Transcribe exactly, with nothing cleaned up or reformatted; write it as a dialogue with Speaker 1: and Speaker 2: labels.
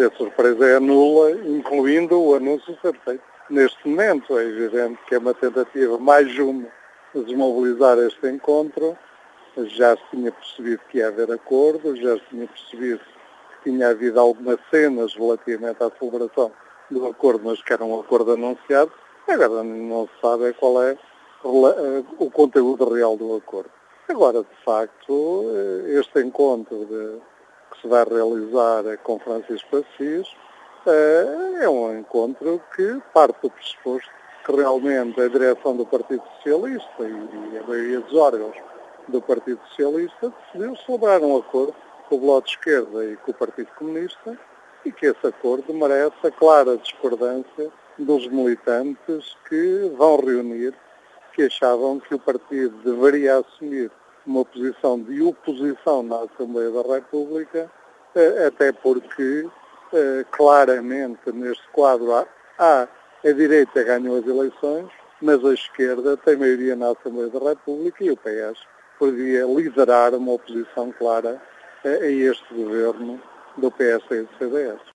Speaker 1: a surpresa é nula, incluindo o anúncio ser feito neste momento. É evidente que é uma tentativa, mais uma, de desmobilizar este encontro. Já se tinha percebido que ia haver acordo, já se tinha percebido que tinha havido algumas cenas relativamente à celebração do acordo, mas que era um acordo anunciado. Agora não se sabe qual é o conteúdo real do acordo. Agora, de facto, este encontro de, que se vai realizar com Francisco Assis é um encontro que parte do pressuposto que realmente a direção do Partido Socialista e a maioria dos órgãos do Partido Socialista decidiu celebrar um acordo com o Bloco de Esquerda e com o Partido Comunista e que esse acordo merece a clara discordância dos militantes que vão reunir, que achavam que o partido deveria assumir uma posição de oposição na Assembleia da República, até porque claramente neste quadro há, há a direita ganhou as eleições, mas a esquerda tem maioria na Assembleia da República e o P S poderia liderar uma oposição clara a este governo do P S e do C D S.